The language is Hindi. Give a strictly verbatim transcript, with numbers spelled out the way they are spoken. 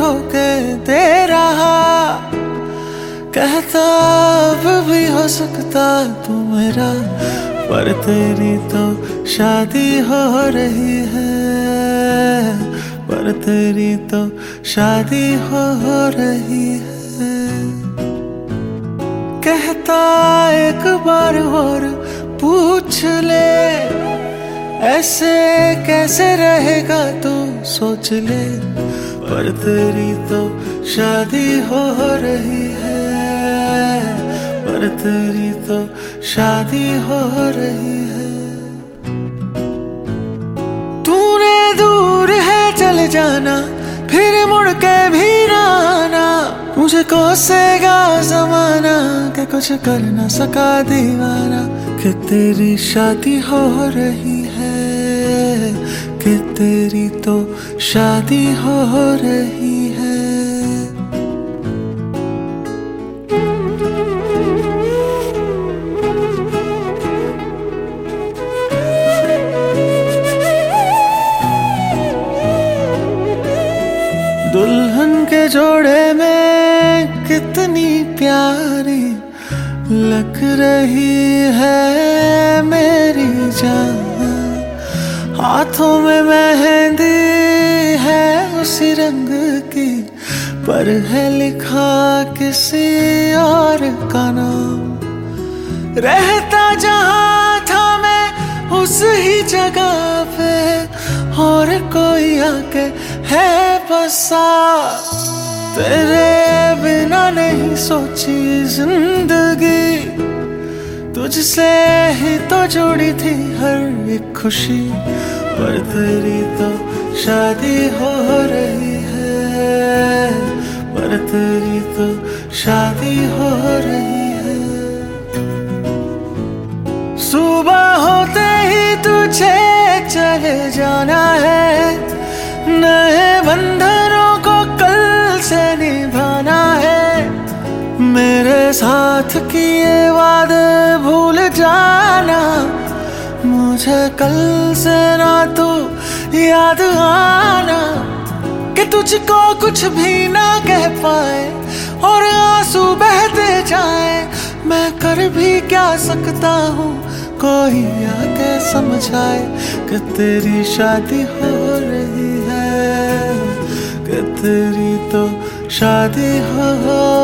धोखे दे रहा, कहता अब भी हो सकता तू मेरा, पर तेरी तो शादी हो रही है, पर तेरी तो शादी हो रही है। कहता एक बार और पूछ ले, ऐसे कैसे रहेगा तू सोच ले, पर तेरी तो शादी हो रही है, पर तेरी तो शादी हो रही है। तूने दूर है चले जाना, फिर मुड़ के भी ना आना, मुझे कोसेगा जमाना कि कुछ कर ना सका दीवाना, कि तेरी शादी हो रही है, कि तेरी तो शादी हो रही है। दुल्हन के जोड़े में कितनी प्यारी लग रही है मेरी जान, हाथों में मेहंदी है उसी रंग की, पर है लिखा किसी और का नाम। रहता जहां था मैं उस ही जगह पे, और कोई आके है बसा, तेरे बिना नहीं सोची जिंदगी, तुझसे ही तो जुड़ी थी हर एक खुशी, पर तेरी तो शादी हो रही है, पर तेरी तो शादी हो रही है। सुबह होते ही तुझे चले जाना है, नए बंधनों को कल से निभाना है, मेरे साथ किए वादे भूल जाना, मुझे कल से ना तू याद आना, कि तुझको कुछ भी ना कह पाए और आंसू बहते जाए, मैं कर भी क्या सकता हूँ कोई आके समझाए, कि तेरी शादी हो रही है, कि तेरी तो शादी हो